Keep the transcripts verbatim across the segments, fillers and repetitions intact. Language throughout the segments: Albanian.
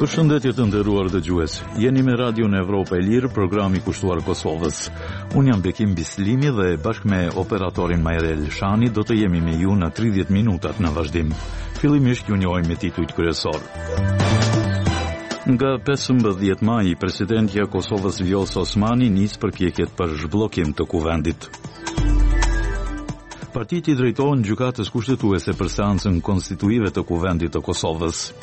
Përshëndetje të nderuar dëgjues. Jeni me Radion Evropa e Lirë, programi i kushtuar Kosovës. Unë jam Bekim Bislimi dhe bashkë me operatorin Majrel Shani do të jemi me ju në tridhjetë minutat në vazhdim. Fillimisht ju njohim me titujt kryesor. Nga pesëmbëdhjetë maj, presidentja e Kosovës Vjosa Osmani nis përpjekjet për zhbllokim të kuvendit. Partitë i drejtohen gjykatës kushtetuese për seancën konstituive të kuvendit të Kosovës.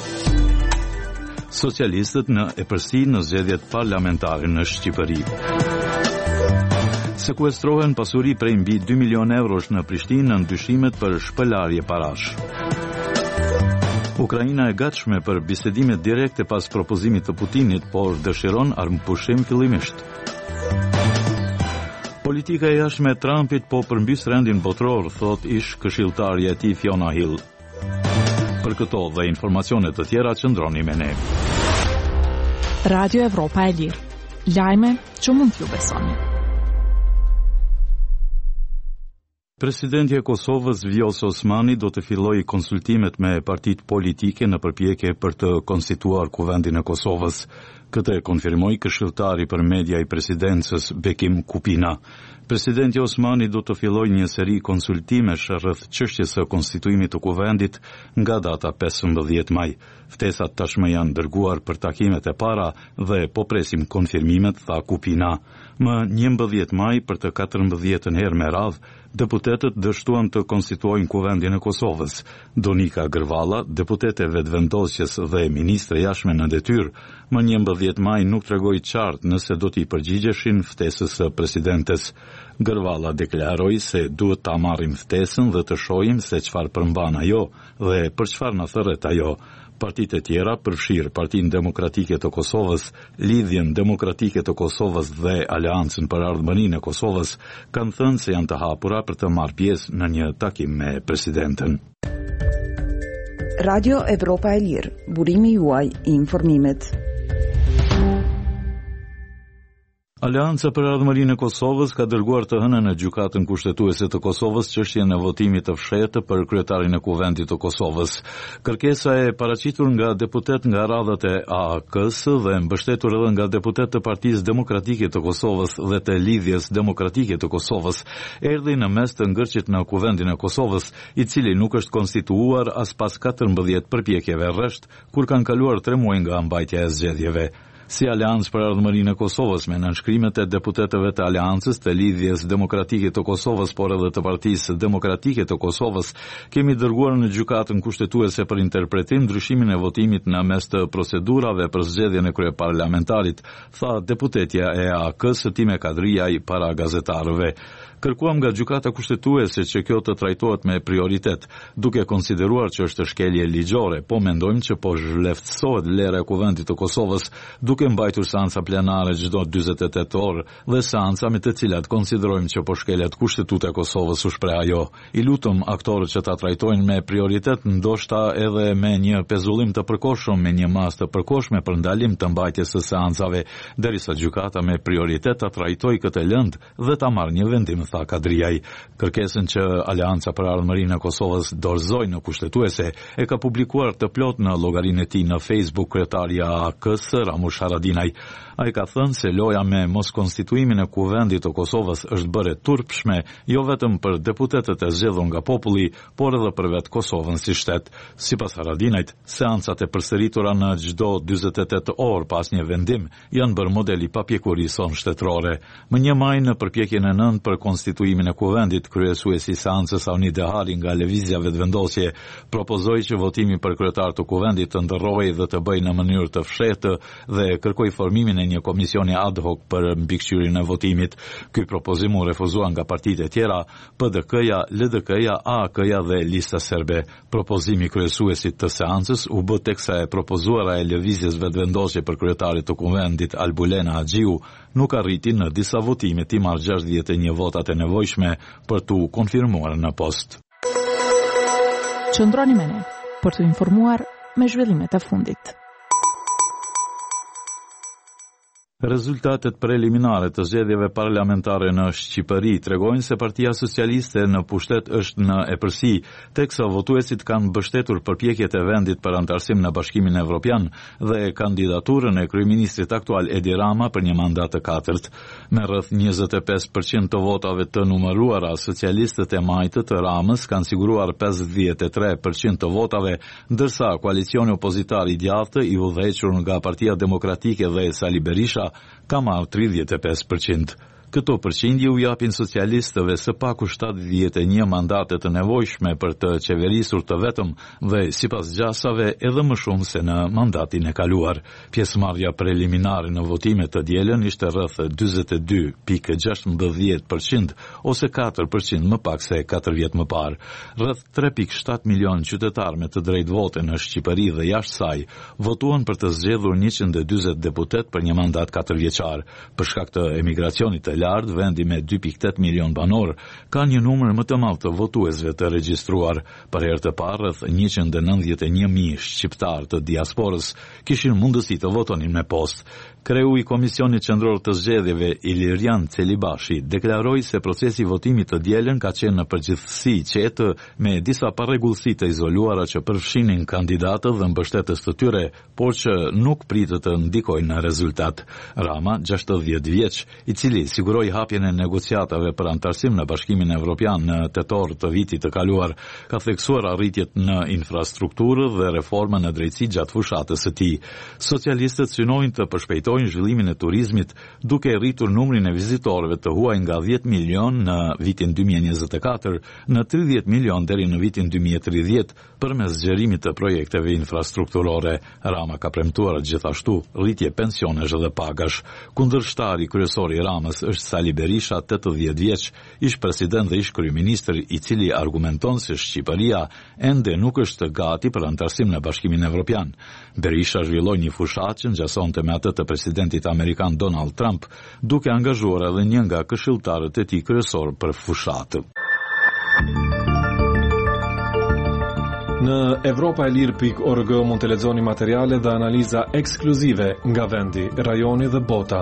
Socialistët në epërsi në zgjedhjet parlamentare në Shqipëri. Sekuestrohen pasuri prej mbi dy milion eurosh në Prishtinë në ndyshimet për shpëlarje parash. Ukraina e gatshme për bisedime direkte pas propozimit të Putinit, por dëshiron armëpushim fillimisht. Politika e jashtme e Trumpit po përmbys rendin botror, thot ish këshilltarja e tij Fiona Hill. Për këto dhe informacione të tjera qëndroni me ne. Radio Evropa e Lirë. Lajme që mund t'ju besoni. Presidentja e Kosovës Vjosa Osmani do të fillojë konsultimet me partitë politike në përpjekje për të konstituar kuvendin e Kosovës. Këtë e konfirmoi këshilltari për media i presidencës Bekim Kupina. Presidenti Osmani do të fillojë një seri konsultimesh rreth çështjes së konstituimit të kuvendit nga data pesëmbëdhjetë maj. Ftesat tashmë janë dërguar për takimet e para dhe po presim konfirmimet, tha Kupina. Më njëmbëdhjetë maj për të katërmbëdhjetën herë me radhë, deputetët dështuan të konstituojnë kuvendin e Kosovës. Donika Gërvalla, deputete vetëvendosjes dhe ministre jashtme në detyrë, më njëmbëdhjetë maj nuk tregoi qartë nëse do t'i përgjigjeshin ftesës së presidentes. Gërvalla deklaroi se duhet ta marrim ftesën dhe të shohim se çfarë përmban ajo dhe për çfarë na thërret ajo. Partitë e tjera, përfshirë Partinë Demokratike të Kosovës, Lidhjen Demokratike të Kosovës dhe Aleancën për Ardhmërinë e Kosovës, kanë thënë se janë të hapura për të marrë pjesë në një takim me presidentën. Radio Evropa e Lirë, burimi juaj i informimit. Aleanca për Ardhmërinë e Kosovës ka dërguar të hënën në gjykatën kushtetuese të Kosovës çështjen e votimit të fshehtë për kryetarin e kuvendit të Kosovës. Kërkesa e paraqitur nga deputet nga radhat e A A K-s dhe mbështetur edhe nga deputet të Partisë Demokratike të Kosovës dhe të Lidhjes Demokratike të Kosovës, erdhi në mes të ngërçit në kuvendin e Kosovës, i cili nuk është konstituuar as pas katërmbëdhjetë përpjekjeve rresht, kur kanë kaluar tre muaj nga mbajtja e zgjedhjeve. Si Aleancë për Ardhmërinë e Kosovës, me nënshkrimet e deputetëve të Aleancës, të Lidhjes Demokratike të Kosovës, por edhe të Partisë Demokratike të Kosovës, kemi dërguar në gjykatën kushtetuese për interpretim ndryshimin e votimit në mes të procedurave për zgjedhjen e kryeparlamentarit, tha deputetja e A A K-s Time Kadriaj para gazetarëve. Kërkuam nga gjykata kushtetuese që kjo të trajtohet me prioritet, duke konsideruar që është shkelje ligjore, po mendojmë që po zhleftësohet lera e kuvendit të Kosovës, duke mbajtur seanca plenare çdo dyzet e tetë orë dhe seanca me të cilat konsiderojmë që po shkelet kushtetuta e Kosovës, u shpreh ajo. I lutëm aktorët që ta trajtojnë me prioritet, ndoshta edhe me një pezullim të përkohshëm, me një mas të përkohshme për ndalim të mbajtjes së seancave, derisa gjykata me prioritet ta trajtojë këtë lëndë dhe ta marrë një vendim, tha Kadriaj. Kërkesën që Aleanca për Ardhmërinë e Kosovës dorëzoi në kushtetuese e ka publikuar të plot në llogarinë e tij në Facebook kryetari i A A K-s Ramush Haradinaj. Ai ka thënë se loja me mos konstituimin e kuvendit të Kosovës është bërë turpshme jo vetëm për deputetët e zgjedhur nga populli, por edhe për vetë Kosovën si shtet. Sipas Haradinajt, seancat e përsëritura në çdo dyzet e tetë orë pas një vendim janë bërë modeli papjekurisë shtetërore. Më një maj në përpjekjen e nëntë për konstituimin e kuvendit, kryesuesi i seancës Auni Dehari nga Lëvizja Vetëvendosje propozoi që votimi për kryetar të kuvendit të ndërrohej dhe të bëjë në mënyrë të fshehtë dhe kërkoi formimin e një komisioni ad hoc për mbikëqyrjen e votimit. Ky propozim u refuzua nga partitë e tjera, P D K-ja, L D K-ja, A A K-ja dhe Lista Serbe. Propozimi kryesuesit të seancës u bë teksa e propozuara e Lëvizjes Vetëvendosje për kryetarin të kuvendit Albulena Haxhiu nuk arriti në disa votime të marrë gjashtëdhjetë e një votat e nevojshme për t'u konfirmuar në post. Qëndroni me ne për t'u informuar me zhvillimet e fundit. Rezultatet preliminare të zgjedhjeve parlamentare në Shqipëri tregojnë se Partia Socialiste në pushtet është në epërsi, teksa votuesit kanë mbështetur përpjekjet e vendit për antarësim në Bashkimin Evropian dhe kandidaturën e kryeministrit aktual Edi Rama për një mandat të katërt. Me rreth njëzet e pesë përqind të votave të numëruara, socialistët e majtët të Ramës kanë siguruar pesëdhjetë e tre përqind të votave, ndërsa koalicioni opozitar i djathtë i udhëhequr nga Partia Demokratike dhe Sali Berisha ka marrë tridhjetë e pesë përqind. Këto përqindje u japin socialistëve së paku shtatëdhjetë e një mandate të nevojshme për të qeverisur të vetëm dhe sipas gjasave edhe më shumë se në mandatin e kaluar. Pjesëmarrja preliminare në votimet të dielën ishte rreth dyzet e dy pikë gjashtëmbëdhjetë përqind ose katër përqind më pak se katër vjet më parë. Rreth tre pikë shtatë milion qytetar me të drejtë vote në Shqipëri dhe jashtë saj votuan për të zgjedhur njëqind e dyzet deputet për një mandat katërvjeçar. Për shkak të emigracionit të lartë, vendi me dy pikë tetë milion banor ka një numër më të madh të votuesve të regjistruar. Për herë të parë rreth njëqind e nëntëdhjetë e një mijë shqiptar të diasporës kishin mundësi të votonin me postë. Kreu i Komisionit Qendror të Zgjedhjeve Ilirian Celibashi deklaroi se procesi i votimit të dielën ka qenë në përgjithësi qetë me disa parregullsi të izoluara që përfshinin kandidatët dhe mbështetës të tyre, por që nuk pritet të ndikojnë në rezultat. Rama, gjashtëdhjetë vjeç, i cili siguroi hapjen e negociatave për antarësim në Bashkimin Evropian në tetor të vitit të kaluar, ka theksuar arritjet në infrastrukturë dhe reforma në drejtësi gjatë fushatës së tij. Socialistët synojnë të përshpejtojnë zhvillimin e turizmit duke rritur numrin e vizitorëve të huaj nga dhjetë milion në vitin dy mijë e njëzet e katër në tridhjetë milion deri në vitin dy mijë e tridhjetë përmes zgjerimit të projekteve infrastrukturore. Rama ka premtuar gjithashtu rritje pensionesh dhe pagash. Kundërshtari kryesor i Ramës është Sali Berisha, tetëdhjetë vjeç, ish president dhe ish kryeministër, i cili argumenton se Shqipëria ende nuk është gati për antarësim në Bashkimin Evropian. Berisha zhvilloi një fushatë që ngjasonte me atë të presidentit amerikan Donald Trump, duke angazhuar edhe një nga këshilltarët e tij kryesor për fushatë. Në Evropa e Lirë pikë org mund të lexoni materiale dhe analiza ekskluzive nga vendi, rajoni dhe bota.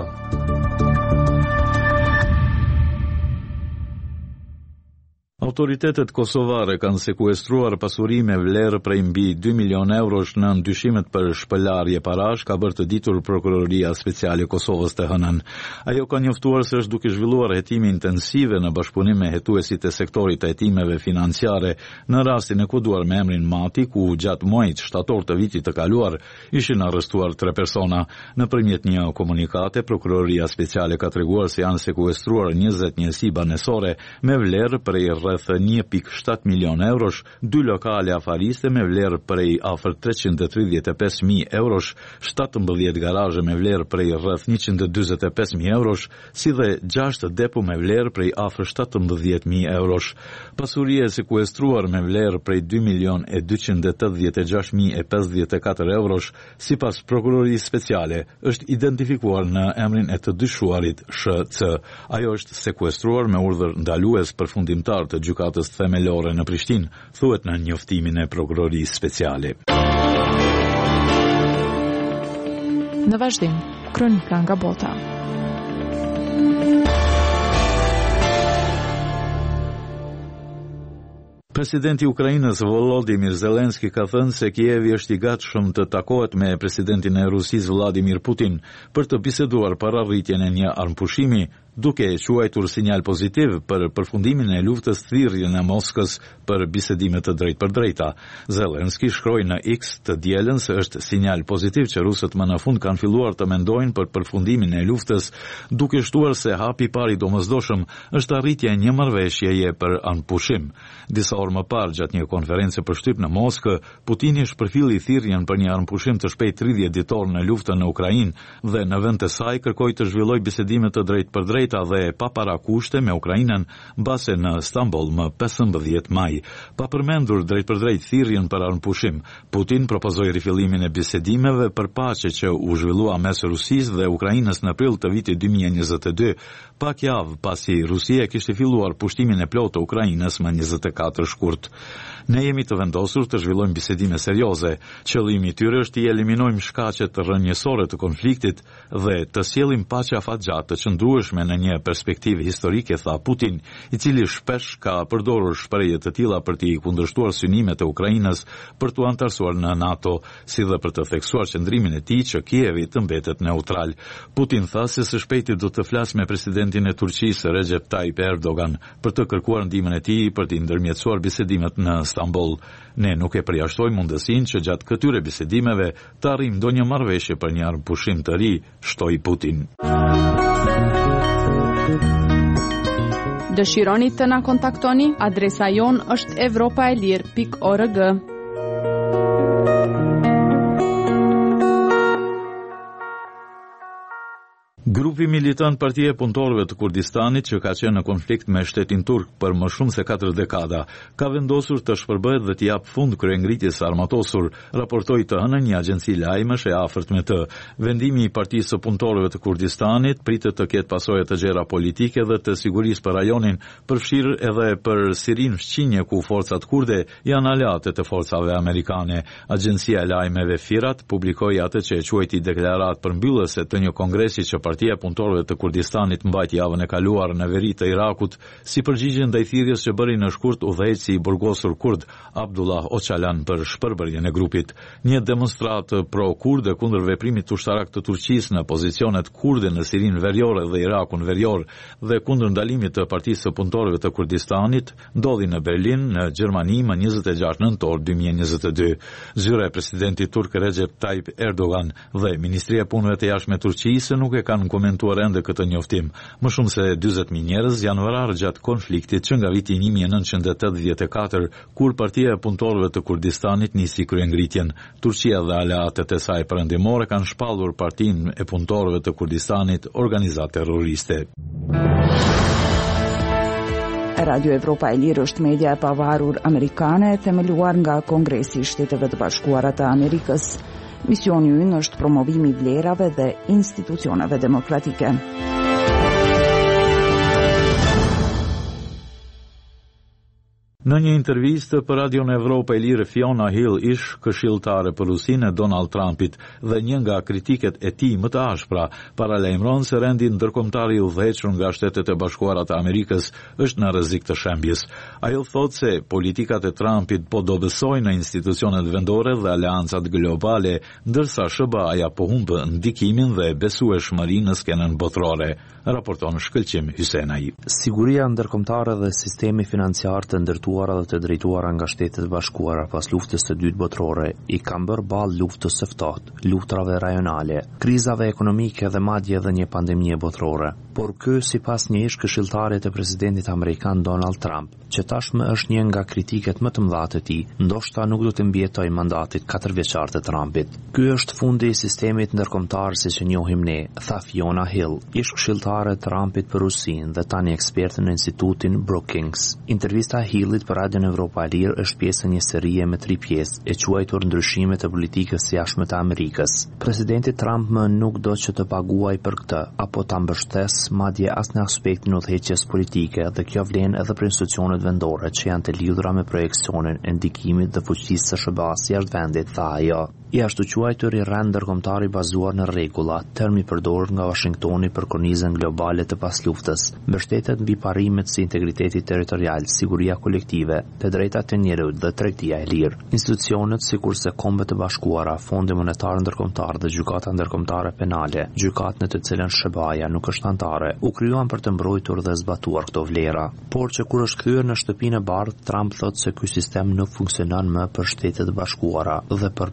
Autoritetet kosovare kanë sekuestruar pasuri me vlerë prej mbi dy milion eurosh në ndyshimet për shpëlarje parash, ka bërë të ditur Prokuroria Speciale e Kosovës të hënën. Ajo ka njoftuar se është duke zhvilluar hetime intensive në bashkëpunim me hetuesit e sektorit të hetimeve financiare në rastin e kuduar me emrin Mati, ku gjatë muajit shtator të vitit të kaluar ishin arrestuar tre persona. Nëpërmjet një komunikate, Prokuroria Speciale ka treguar se janë sekuestruar njëzet njësi banesore me vlerë prej rreth një pikë shtatë milion eurosh, dy lokale afariste me vlerë prej afër treqind e tridhjetë e pesë mijë eurosh, shtatëmbëdhjetë garazhe me vlerë prej rreth njëqind e dyzet e pesë mijë eurosh, si dhe gjashtë depo me vlerë prej afër shtatëmbëdhjetë mijë eurosh. Pasuria e sekuestruar me vlerë prej dy milion e dyqind e tetëdhjetë e gjashtë mijë e pesëdhjetë e katër eurosh, sipas Prokurorisë Speciale, është identifikuar në emrin e të dyshuarit Sh C. Ajo është sekuestruar me urdhër ndalues përfundimtar të gjykatës themelore në Prishtinë, thuhet në njoftimin e Prokurorisë Speciale. Në vazhdim, kronika nga bota. Presidenti i Ukrainës Volodymyr Zelensky ka thënë se Kijevi është i gatshëm të takohet me presidentin e Rusisë Vladimir Putin për të biseduar për arritjen e një armpushimi, duke quajtur sinjal pozitiv për përfundimin e luftës thirrjen e Moskës për bisedime të drejtë për drejta. Zelensky shkroi në X të dielën se është sinjal pozitiv që rusët më në fund kanë filluar të mendojnë për përfundimin e luftës, duke shtuar se hapi i parë i domosdoshëm është arritja e një marrëveshjeje për anpushim. Disa orë më parë, gjatë një konferencë për shtyp në Moskë, Putini shpërfilli thirrjen për një armpushim të shpejtë tridhjetë ditor në luftën në Ukrainë dhe në vend të saj kërkoi të zhvillojë bisedime të drejtë për drejtë drejta dhe pa parakushte me Ukrainën mbase në Stamboll më pesëmbëdhjetë maj. Pa përmendur drejt për drejt thirrjen për armëpushim, Putin propozoi rifillimin e bisedimeve për paqe që u zhvillua mes Rusisë dhe Ukrainës në prill të vitit dy mijë e njëzet e dy, pak javë pasi Rusia kishte filluar pushtimin e plotë të Ukrainës më njëzet e katër shkurt. Ne jemi të vendosur të zhvillojmë bisedime serioze. Qëllimi i tyre është të eliminojmë shkaqet rrënjësore të konfliktit dhe të sjellim paqe afatgjatë të qëndrueshme në një perspektivë historike, tha Putin, i cili shpesh ka përdorur shprehje të tilla për të kundërshtuar synimet e Ukrainës për t'u antarësuar në NATO, si dhe për të theksuar qëndrimin e tij që Kievi të mbetet neutral. Putin tha se së shpejti do të flasë me presidentin e Turqisë Recep Tayyip Erdogan për të kërkuar ndihmën e tij për të ndërmjetësuar bisedimet në Stamboll. Ne nuk e përjashtojmë mundësinë që gjatë këtyre bisedimeve të arrijmë ndonjë marrëveshje për një armëpushim të ri, shtoi Putin. Dëshironi të na kontaktoni? Adresa jon është evropaelir pikë org. Grupi militant Partia e Punëtorëve të Kurdistanit, që ka qenë në konflikt me shtetin turk për më shumë se katër dekada, ka vendosur të shpërbëhet dhe të jap fund kryengritjes së armatosur, raportoi të hënën një agjenci lajmesh e afërt me të. Vendimi i Partisë së Punëtorëve të Kurdistanit pritet të ketë pasojë të gjera politike dhe të sigurisë për rajonin, përfshirë edhe për Sirin fqinje ku forcat kurde janë aleate të forcave amerikane. Agjencia e lajmeve Firat publikoi atë që e quajti deklaratë përmbyllëse të një kongresi që Partia e Punëtorëve të Kurdistanit mbajti javën e kaluar në veri të Irakut si përgjigje ndaj thirrjes që bëri në shkurt udhëheqësi i burgosur kurd Abdullah Öcalan për shpërbërjen e grupit. Një demonstratë pro-kurde kundër veprimit ushtarak të Turqisë në pozicionet kurde në Sirinë veriore dhe Irakun verior dhe kundër ndalimit të Partisë së Punëtorëve të Kurdistanit ndodhi në Berlin, në Gjermani më njëzet e gjashtë nëntor dy mijë e njëzet e dy. Zyra e presidentit turk Recep Tayyip Erdogan dhe Ministria e Punëve të Jashtme e Turqisë nuk e kanë komentuar ende këtë njoftim. Më shumë se dyzet mijë njerëz janë vrarë gjatë konfliktit që nga viti një mijë e nëntëqind e tetëdhjetë e katër, kur Partia e Punëtorëve të Kurdistanit nisi kryengritjen. Turqia dhe aleatet e saj perëndimore kanë shpallur Partinë e Punëtorëve të Kurdistanit organizatë terroriste. Radio Evropa e Lirë është media e pavarur amerikane e themeluar nga Kongresi i Shteteve të Bashkuara të Amerikës. Misioni i ynë është promovimi i vlerave dhe institucioneve demokratike. Në një intervistë për Radion Evropa e Lirë, Fiona Hill, ish këshilltare për Rusinë e Donald Trumpit dhe një nga kritiket e tij më të ashpra, paralajmëron se rendi ndërkombëtar i udhëhequr nga Shtetet e Bashkuara të Amerikës është në rrezik të shembjes. Ajo thotë se politikat e Trumpit po dobësojnë në institucionet vendore dhe aleancat globale, ndërsa S B A-ja po humbë ndikimin dhe besueshmërinë në skenën botërore, raporton Shkëlqim Hysenaj. Siguria ndërkombëtare dhe sistemi financiar të ndërtuar dhe të drejtuara nga Shtetet e Bashkuara pas luftës së dytë botërore i kanë bërë ballë luftës së ftohtë, luftrave rajonale, krizave ekonomike dhe madje edhe një pandemie botërore. Por ky, sipas një ish këshilltare të presidentit amerikan Donald Trump, që tashmë është një nga kritiket më të mëdha të tij, ndoshta nuk do të mbijetojë mandatit katërvjeçar të Trumpit. Ky është fundi i sistemit ndërkombëtar siç e njohim ne, tha Fiona Hill, ish këshilltare e Trumpit për Rusinë dhe tani ekspert në Institutin Brookings. Intervista e Hillit për Radion Evropa e Lirë është pjesë e një serie me tri pjesë, e quajtur Ndryshimet e politikës së jashtme të Amerikës. Presidenti Trump më nuk do që të paguaj për këtë, apo ta mbështesë madje as në aspektin udhëheqjes politike, dhe kjo vlen edhe për institucionet vendore që janë të lidhura me projeksionin e ndikimit dhe fuqisë së S B A-s jashtë vendit, tha ajo. I ashtu quajtur i rend ndërkombëtar i bazuar në rregulla, termi përdorur nga Washingtoni për kornizën globale të pasluftës, mbështetet mbi parimet si integriteti territorial, siguria kolektive, të drejtat e njerëzit dhe tregtia e lirë. Institucionet sikurse Kombet e Bashkuara, Fondi Monetar Ndërkombëtar dhe Gjykata Ndërkombëtare Penale, gjykat në të cilën S B A-ja nuk është anëtare, u krijuan për të mbrojtur dhe zbatuar këto vlera. Por që kur është kthyer në shtëpinë e bardhë, Trump thotë se ky sistem nuk funksionon më për Shtetet e Bashkuara dhe për punëtorët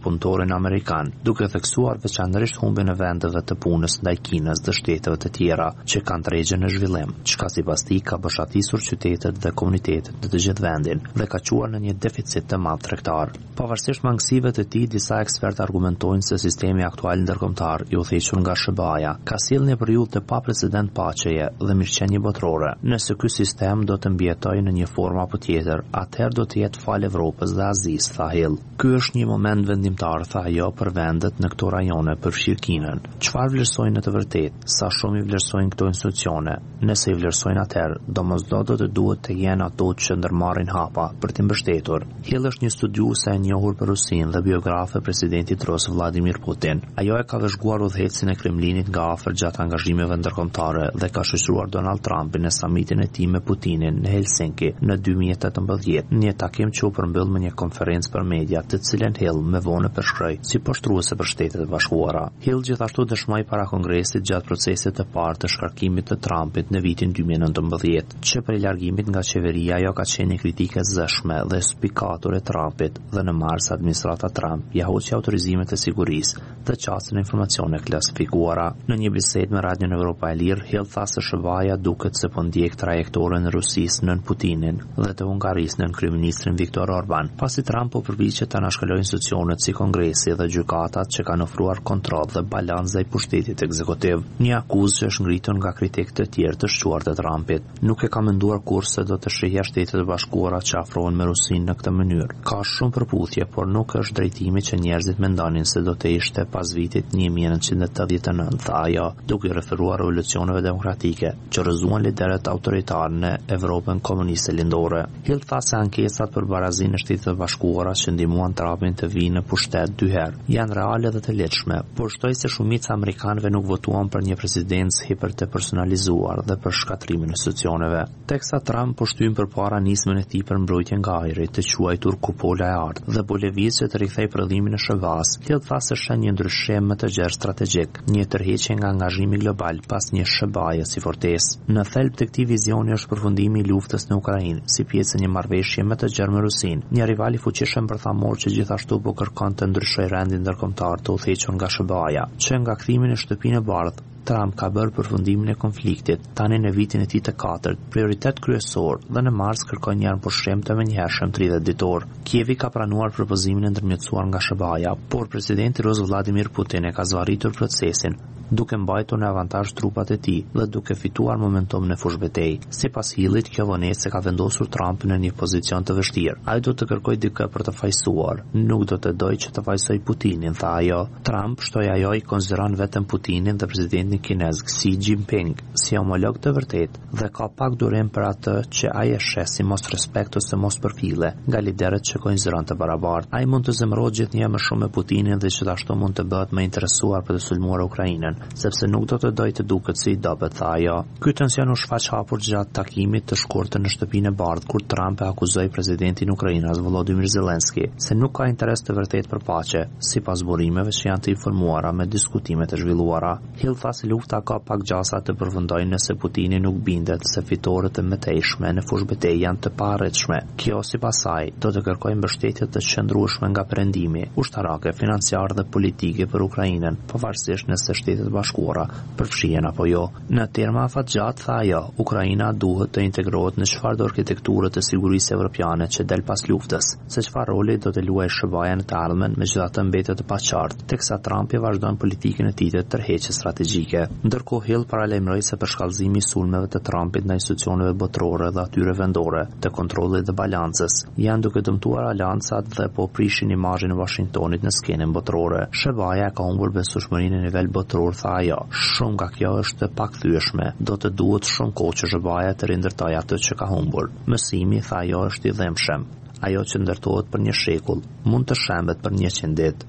investojnë amerikan, duke theksuar veçanërisht humbjen e vendeve të punës ndaj Kinës dhe shteteve të tjera që kanë tregje në zhvillim, çka sipas tij ka bëshatisur qytetet dhe komunitetet në të gjithë vendin dhe ka quar në një deficit të madh tregtar. Pavarësisht mangësive të tij, disa ekspertë argumentojnë se sistemi aktual ndërkombëtar i udhëhequr nga S B A-ja ka sjellë një periudhë të paprecedent paqeje dhe mirëqenie botërore. Nëse ky sistem do të mbijetojë në një formë apo tjetër, atëherë do të jetë fal Evropës dhe Azisë, tha Hill. Ky është një moment vendimtar, tha ajo, për vendet në këto rajone përfshirë Kinën. Çfarë vlerësojnë në të vërtetë? Sa shumë i vlerësojnë këto institucione? Nëse i vlerësojnë atëherë, domosdoshmë do të duhet të jenë ato që ndërmarrin hapa për t'i mbështetur. Hill është një studiuese e njohur për Rusinë dhe biografe e presidentit rus Vladimir Putin. Ajo e ka vëzhguar udhëhecin e Kremlinit nga afër gjatë angazhimeve ndërkombëtare dhe ka shoqëruar Donald Trumpin në samitin e tij me Putinin në Helsinki në dy mijë e tetëmbëdhjetë, një takim që u përmbyll me një konferencë për media, të cilën Hill me vonë përshkroi si poshtruese për Shtetet e Bashkuara. Hill gjithashtu dëshmoi para Kongresit gjatë procesit të parë të shkarkimit të Trumpit në vitin dy mijë e nëntëmbëdhjetë, që prej largimit nga qeveria ajo ka qenë një kritike zëshme dhe spikatur e Trumpit dhe në mars administrata Trump ja hoqi autorizimet e sigurisë dhe qasën e informacione klasifikuara. Në një bisedë me Radion Evropa e Lirë, Hill tha se S B A-ja duket se po ndjek trajektoren e Rusisë nën Putinin dhe të Hungarisë nën kryeministrin Viktor Orban, pasi Trump po përpiqet ta anashkalojë institucionet si Kongresi dhe gjykatat që kanë ofruar kontroll dhe balans ndaj pushtetit ekzekutiv. Një akuzë që është ngritur nga kritikë të tjerë të shquar të Trumpit. Nuk e ka menduar kurrë se do të shihja Shtetet e Bashkuara që afrohen me Rusinë në këtë mënyrë. Ka shumë përputhje, por nuk është drejtimi që njerëzit mendonin se do të ishte pas vitit një mijë e nëntëqind e tetëdhjetë e nëntë, tha ajo, duke referuar revolucioneve demokratike që rrëzuan lideret autoritarë në Evropën komuniste lindore. Hill tha se ankesat për barazinë e Shtetit të Bashkuara që ndihmuan Trumpin të vijë në pushtet dy herë janë reale dhe të lehtëshme, por shtoi se shumica e amerikanëve nuk votuan për një presidencë hiper të personalizuar dhe për shkatrimin e institucioneve. Teksa Trump po shtyn përpara nismën e tij për mbrojtje nga ajri, të quajtur kupola e artë, dhe po lëviz që të rikthej prodhimin e S B A-s. Hill tha se shën një ndryshim më të gjerë strategjik, një tërheqje nga angazhimi global pas një S B A-je si fortesë. Në thelb të këtij vizioni është përfundimi i luftës në Ukrainë, si pjesë e një marrëveshje më të gjerë me Rusinë, një rival i fuqishëm bërthamor që gjithashtu po kërkon të ndryshojë rendin ndërkombëtar të udhëhequr nga S B A-ja, që nga kthimi në shtëpinë e bardhë Trump ka bërë përfundimin e konfliktit, tani në vitin e tij të katërt, prioritet kryesor dhe në mars kërkon një armpushtim të menjëhershëm tridhjetë ditor. Kievi ka pranuar propozimin e ndërmjetësuar nga S B A-ja, por presidenti rus Vladimir Putin e ka zvarritur procesin, duke mbajtur në avantazh trupat e tij dhe duke fituar momentum në fushbetej. Sipas Hillit, kjo vonesë ka vendosur Trumpin në një pozicion të vështirë. Ai do të kërkojë dikë për të fajsuar, nuk do të dojë që të fajsoj Putinin, tha ajo. Trump shtoi ajo i konsideron vetëm Putinin dhe presidentin kinez Xi Jinping si homolog të vërtet dhe ka pak durim për atë që ai e sheh si mos respekt ose mos përfille nga liderët që konsideron të barabartë. Ai mund të zemërohet gjithnjë më shumë me Putinin dhe gjithashtu mund të bëhet më interesuar për të sulmuar Ukrainën, sepse nuk do të dojë të duket si i dobët, tha ajo. Ky tension u shfaq hapur gjatë takimit të shkurtër në shtëpinë e bardhë, kur Trump e akuzoi presidentin e Ukrainës Volodymyr Zelensky se nuk ka interes të vërtet për paqe, sipas burimeve që janë të informuara me diskutimet e zhvilluara. Hill tha se lufta ka pak gjasa të përfundojë nëse Putini nuk bindet se fitoret e mëtejshme në fushbetej janë të paarritshme. Kjo sipas saj do të kërkojë mbështetje të qëndrueshme nga perëndimi ushtarake, financiar dhe politike për Ukrainën, pavarësisht nëse Shtetet e Bashkuara përfshihen apo jo. Në terma afatgjatë, tha ajo, Ukraina duhet të integrohet në çfarëdo arkitekturë të sigurisë evropiane që del pas luftës, se çfarë roli do të luajë S B A-ja në të ardhmen, megjithatë mbetet të paqartë, teksa Trumpi vazhdon politikën e tij të tërheqjes strategjike. Ndërkohë Hill paralajmëroi se përshkallëzimi i sulmeve të Trumpit ndaj institucioneve botërore dhe atyre vendore, të kontrollit dhe balancës, janë duke dëmtuar aleancat dhe po prishin imazhin e Washingtonit në skenën botërore. S B A-ja ka humbur besueshmërinë në nivel botëror, tha ajo. Shumë nga kjo është e pakthyeshme. Do të duhet shumë kohë që S B A-ja të rindërtojë atë që ka humbur. Mësimi, tha ajo, është i dhëmshëm. Ajo që ndërtohet për një shekull mund të shembet për njëqind ditë.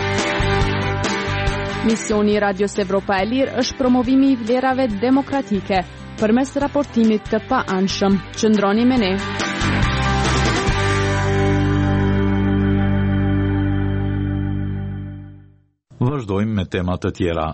Misioni i Radios Evropa e Lirë është promovimi i vlerave demokratike përmes raportimit të paanshëm. Qëndroni me ne. Vazhdojmë me tema të tjera.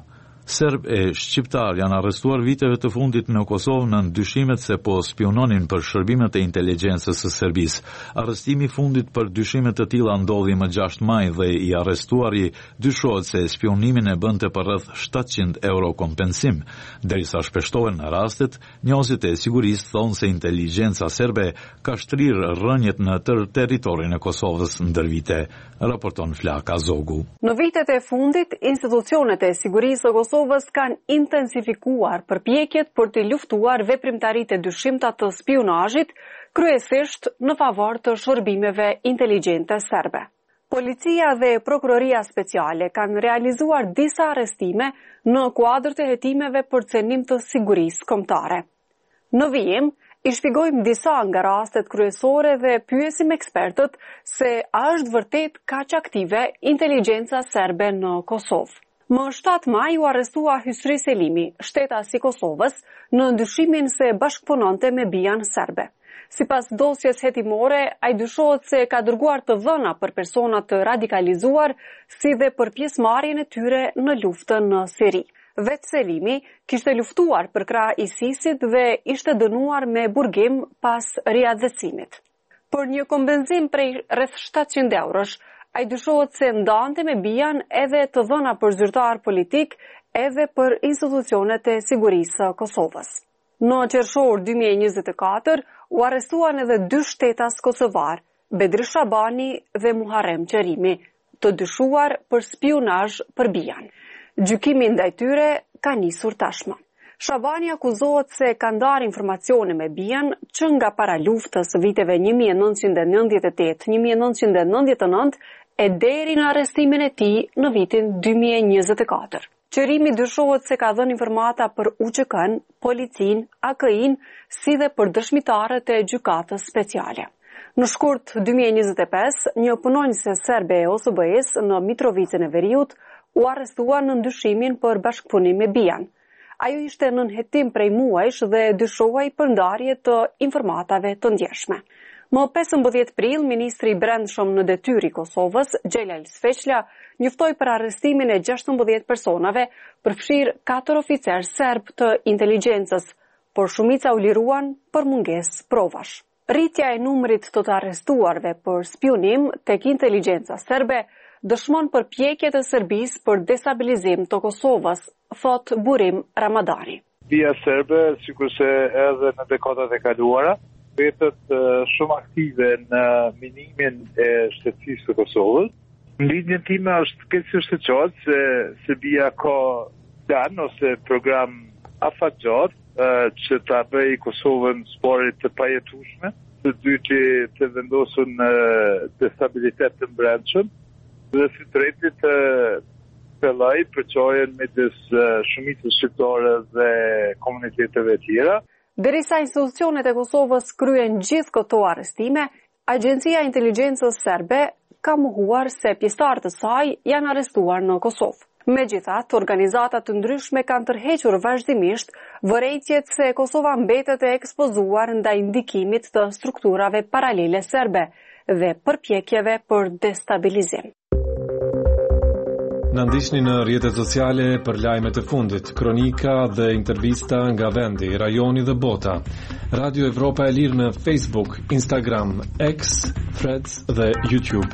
Serb e shqiptar janë arrestuar viteve të fundit në Kosovë në dyshimet se po spiononin për shërbimet e inteligjencës së Serbisë. Arrestimi i fundit për dyshime të tilla ndodhi më gjashtë maj dhe i arrestuari dyshohet se spionimin e bënte për rreth shtatëqind euro kompensim. Derisa shpeshtohen rastet, njohësit e sigurisë thonë se inteligjenca serbe ka shtrirë rrënjet në tërë territorin e Kosovës ndër vite, raporton Flaka Zogu. Në vitet e fundit, institucionet e sigurisë së Kosovës kanë intensifikuar përpjekjet për të luftuar veprimtaritë e dyshimta të spionazhit, kryesisht në favor të shërbimeve inteligjente serbe. Policia dhe Prokuroria Speciale kanë realizuar disa arrestime në kuadër të hetimeve për cenim të sigurisë kombëtare. Në vijim, i shpjegojmë disa nga rastet kryesore dhe pyesim ekspertët se a është vërtet kaq aktive inteligjenca serbe në Kosovë. Më shtatë maj u arrestua Hysri Selimi, shtetazi i Kosovës, në ndyshimin se bashkëpunonte me bijan serbe. Sipas dosjes hetimore, ai dyshohet se ka dërguar të dhëna për persona të radikalizuar, si dhe për pjesëmarrjen e tyre në luftën në Siri. Vetë Selimi kishte luftuar për krah ISIS-it dhe ishte dënuar me burgim pas riadhësimit. Për një kompenzim prej rreth shtatëqind eurosh, ai dyshohet se ndante me bijan edhe të dhëna për zyrtar politik edhe për institucionet e sigurisë së Kosovës. Në qershor dy mijë e njëzet e katër u arrestuan edhe dy shtetas kosovar, Bedri Shabani dhe Muharrem Qerimi, të dyshuar për spionazh për bijan. Gjykimi ndaj tyre ka nisur tashmë. Shabani akuzohet se ka ndarë informacione me bijan që nga para luftës viteve një mijë e nëntëqind e nëntëdhjetë e tetë - një mijë e nëntëqind e nëntëdhjetë e nëntë e deri në arrestimin e tij në vitin dy mijë e njëzet e katër. Qerimi dyshohet se ka dhënë informata për U Q K-n, policin, A K I-n, si dhe për dëshmitarët e gjykatës speciale. Në shkurt dy mijë e njëzet e pesë, një punonjëse serbe e O S B-s në Mitrovicën e Veriut u arrestua në ndyshimin për bashkëpunim me bijan. Ajo ishte nën hetim prej muajsh dhe dyshohej për ndarje të informatave të ndjeshme. Më pesëmbëdhjetë prill, ministri i brendshëm në detyrë i Kosovës, Xhelal Sveçla, njoftoi për arrestimin e gjashtëmbëdhjetë personave, përfshirë katër oficerë serb të inteligjencës, por shumica u liruan për mungesë provash. Rritja e numrit të të arrestuarve për spionim tek inteligjenca serbe dëshmon përpjekjet e Serbisë për destabilizim të Kosovës, thot Burim Ramadani. Bia serbe, sikurse edhe në dekadat e kaluara, vetet shumë aktive në minimin e shtetësisë të Kosovës. Në lidhjen time është keqësisht e qartë se Serbia ka plan ose program afatgjatë që ta bëjë Kosovën zbore të pajetueshme, të dyti të vendosur në destabilitet të brendshëm, dhe si treti të filloj përqojen midis shumicës shqiptare dhe komuniteteve tjera. Derisa institucionet e Kosovës kryen gjithë këto arrestime, Agjencia e Inteligjencës Serbe ka mohuar se pjesëtarët e saj janë arrestuar në Kosovë. Megjithatë, organizata të ndryshme kanë tërhequr vazhdimisht vërejtjet se Kosova mbetet e ekspozuar ndaj ndikimit të strukturave paralele serbe dhe përpjekjeve për destabilizim. Në ndiqni në rrjetet sociale për lajmet e fundit, kronika dhe intervista nga vendi, rajoni dhe bota. Radio Evropa e Lirë në Facebook, Instagram, X, Threads dhe YouTube.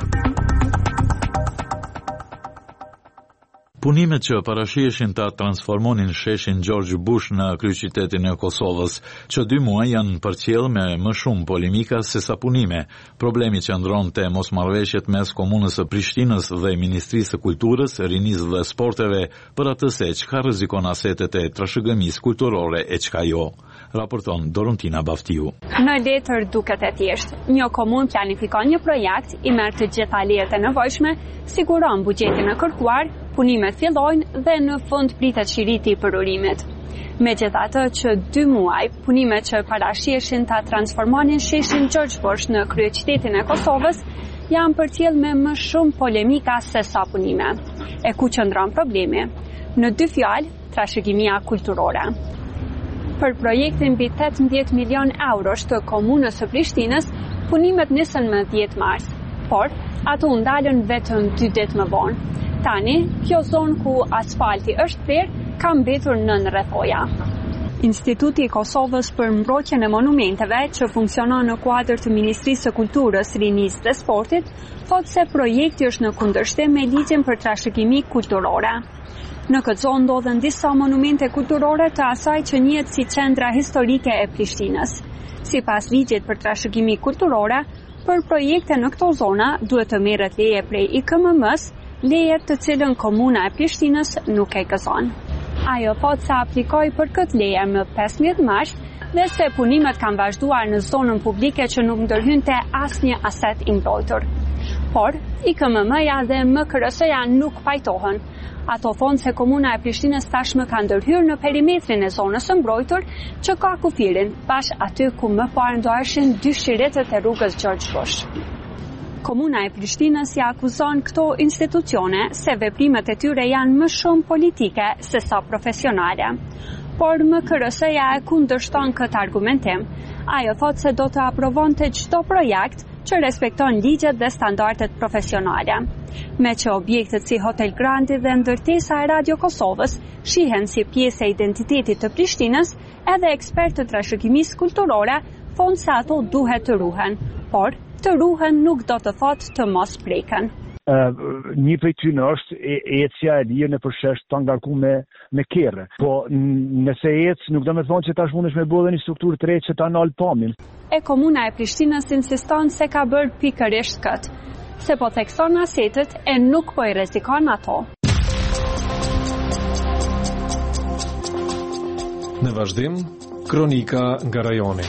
Punimet që parashiheshin ta transformonin sheshin George Bush në kryeqytetin e Kosovës, që dy muaj janë përcjell me më shumë polemika se sa punime. Problemi që ndronte mosmarrëveshjet mes komunës së Prishtinës dhe Ministrisë së Kulturës, Rinisë dhe Sporteve për atë se çka rrezikon asetet e trashëgimisë kulturore e çka jo. Raporton Dorontina Baftiu. Në letër duket e thjeshtë. Një komunë planifikon një projekt, i merr të gjitha lejet e nevojshme, siguron buxhetin e kërkuar, punimet fillojnë dhe në fund pritet shiriti i përurimit. Megjithatë që dy muaj, punimet që parashiheshin ta transformonin sheshin George Bush në kryeqytetin e Kosovës janë përcjell me më shumë polemika se sa punime. E ku qëndron problemi? Në dy fjalë, trashëgimia kulturore. Për projektin mbi tetëmbëdhjetë milion eurosh të komunës së Prishtinës, punimet nisën më dhjetë mars, por ato u ndalën vetëm dy ditë më vonë. Tani, kjo zonë ku asfalti është therr ka mbetur nën rrethoja. Instituti i Kosovës për mbrojtjen e monumenteve, që funksionon në kuadër të Ministrisë së Kulturës, Rinisë dhe Sportit, thotë se projekti është në kundërshtim me ligjin për trashëgimi kulturore. Në këtë zonë ndodhen disa monumente kulturore të asaj që njihet si qendra historike e Prishtinës. Sipas ligjit për trashëgimi kulturore, për projekte në këto zona duhet të merret leje prej I K M M-s, leje të cilën komuna e Prishtinës nuk e gëzon. Ajo thotë se aplikoi për këtë leje më pesëmbëdhjetë mars dhe se punimet kanë vazhduar në zonën publike që nuk ndërhynte asnjë aset i mbrojtur. Por, I K M M-ja dhe M K R S-ja nuk pajtohen. Ato thonë se komuna e Prishtinës tashmë ka ndërhyrë në perimetrin e zonës së mbrojtur që ka kufirin, bashkë aty ku më parë ndoheshin dy shiretët e rrugës George Bush. Komuna e Prishtinës ja akuzon këto institucione se veprimet e tyre janë më shumë politike se sa profesionale. Por M K R S-ja e kundërshton këtë argumentim. Ajo thotë se do të aprovonte çdo projekt që respekton ligjet dhe standardet profesionale. Me që objektet si Hotel Grandi dhe ndërtesa e Radio Kosovës shihen si pjesë e identitetit të Prishtinës, edhe ekspertë të trashëgimisë kulturore thonë se ato duhet të ruhen, por të ruhen nuk do të thotë të mos preken. Uh, një prej tyre është ecja e lirë në përshesh të ngarku me, me kerre. Po nëse ecë nuk do me thonë që tash mundesh me bëllë një strukturë të re që ta nalë pamin. E komuna e Prishtinës insiston se ka bërë pikërisht këtë, se po thekson asetet e nuk po I rrezikon ato. Në vazhdim, kronika nga rajoni.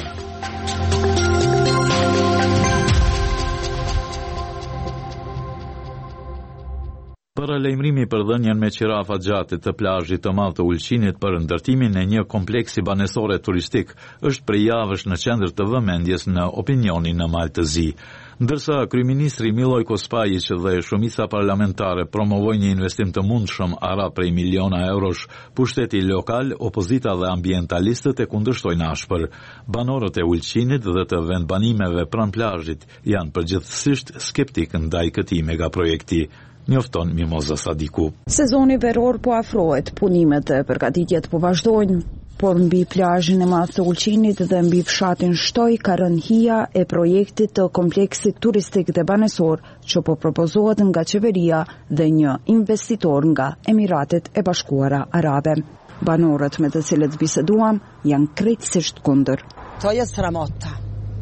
Paralajmërimi për dhënien me qirafa gjatë të plazhit të madh të Ulqinit për ndërtimin e një kompleksi banesore turistik është prej javësh në qendër të vëmendjes në opinionin në Maltëzi. Ndërsa kryeministri Miloj Kospajić dhe shumica parlamentare promovojnë një investim të mundshëm arab prej miliona eurosh, pushteti lokal, opozita dhe ambientalistët e kundërshtojnë ashpër. Banorët e Ulqinit dhe të vendbanimeve pranë plazhit janë përgjithsisht skeptik ndaj këtij megaprojekti. Njofton Mimoza Sadiku. Sezoni veror po afrohet, punimet e përgatitjet po vazhdojnë, por mbi plazhin e madh të Ulqinit dhe mbi fshatin Shtoj ka rënë hija e projektit të kompleksit turistik dhe banesor që po propozohet nga qeveria dhe një investitor nga Emiratet e Bashkuara Arabe. Banorët me të cilët biseduam janë krejtësisht kundër. To je sramota.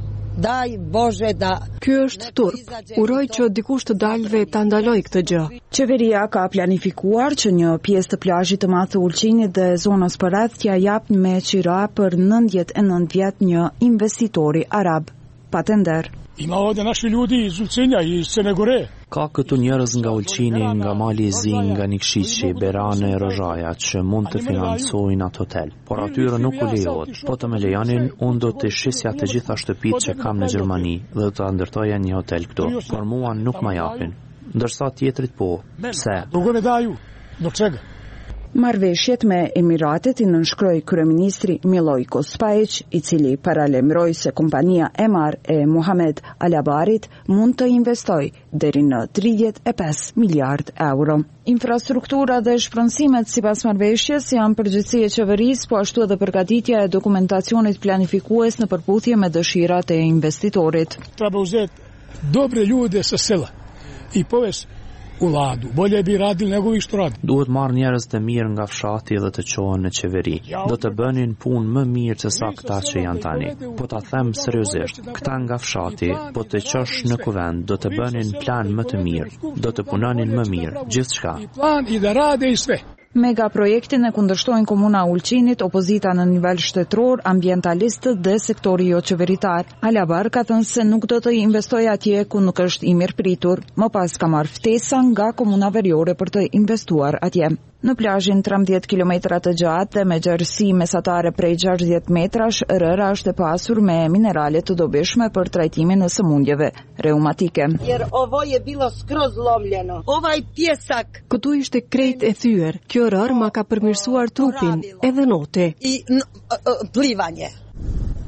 Daj, Bože, da... Ky është turp. Uroj që dikush të dalë dhe ta ndaloj këtë gjë. Qeveria ka planifikuar që një pjesë të plazhit të madh të Ulqinit dhe zonës përreth t'ja jap me qira për nëntëdhjetë e nëntë vjet një investitori arab. Pa tender. Ima ovdje naši ljudi iz Ulcinja i iz Crne Gore. Ka këtu njerëz nga Ulqini, nga Mali i Zi, nga Nikšići, Berane, Rozhaja, që mund të financojnë atë hotel. Por atyre nuk u lejohet. Po të me lejonin, unë do të shisja të gjitha shtëpitë që kam në Gjermani dhe të ndërtoja një hotel këtu. Por mua nuk ma japin. Ndërsa tjetrit po. Pse? Nuk me daju. Do çega. Marrëveshjet me Emiratet I nënshkroi kryeministri Miloj Kospajić, I cili paralajmëroi se kompania Emar e Muhamet Alabarit mund të investojë deri në tridhjetë e pesë miliard euro. Infrastruktura dhe shpronësimet sipas marrëveshjes janë përgjegjësi e qeverisë, po ashtu edhe përgatitja e dokumentacionit planifikues në përputhje me dëshirat e investitorit. Treba uzeti dobre ljude sa sela I povesti u vladu. Bolje bi radili nego vi što radi. Duhet marrë njerëz të mirë nga fshati dhe të qohen në qeveri. Do të bënin punë më mirë se sa këta që janë tani. Po ta them seriozisht, këta nga fshati, po të qosh në kuvend, do të bënin plan më të mirë, do të punonin më mirë, gjithçka. Plan I da rade I sve. Mega projektin e kundërshtojnë komuna Ulqinit, opozita në nivel shtetëror, ambientalistët dhe sektori jo qeveritar. Alabar ka thënë se nuk do të investojë atje ku nuk është I mirëpritur, më pas ka marrë ftesa nga komuna veriore për të investuar atje. Në plazhin tridhjetë kilometra të gjatë dhe me gjerësi mesatare prej gjashtëdhjetë metrash, rëra është e pasur me minerale të dobishme për trajtimin e sëmundjeve reumatike. Jer ovo je bilo skroz lomljeno. Ovaj pjesak. Këtu ishte krejt e thyer. Kjo rër ma ka përmirësuar trupin, edhe note. I plivanje.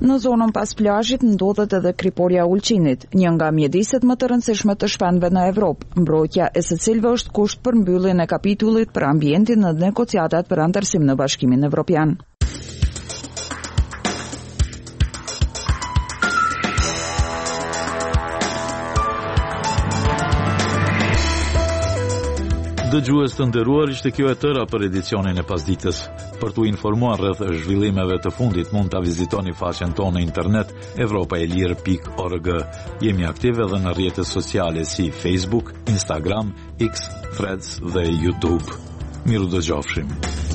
Në zonën pas plazhit ndodhet edhe kriporja e ulçinit, një nga mjediset më të rëndësishme të shpendëve në Evropë. Mbrojtja e secilëve është kusht për mbylljen e kapitullit për ambientin në negociatat për antarësim në Bashkimin Evropian. Dëgjues të nderuar, ishte kjo e tëra për edicionin e pasdites. Për t'u informuar rreth zhvillimeve të fundit, mund ta vizitoni faqen tonë në internet evropaelir pikë org. Jemi aktiv edhe në rrjetet sociale si Facebook, Instagram, X, Threads dhe YouTube. Miru dëgjofshim.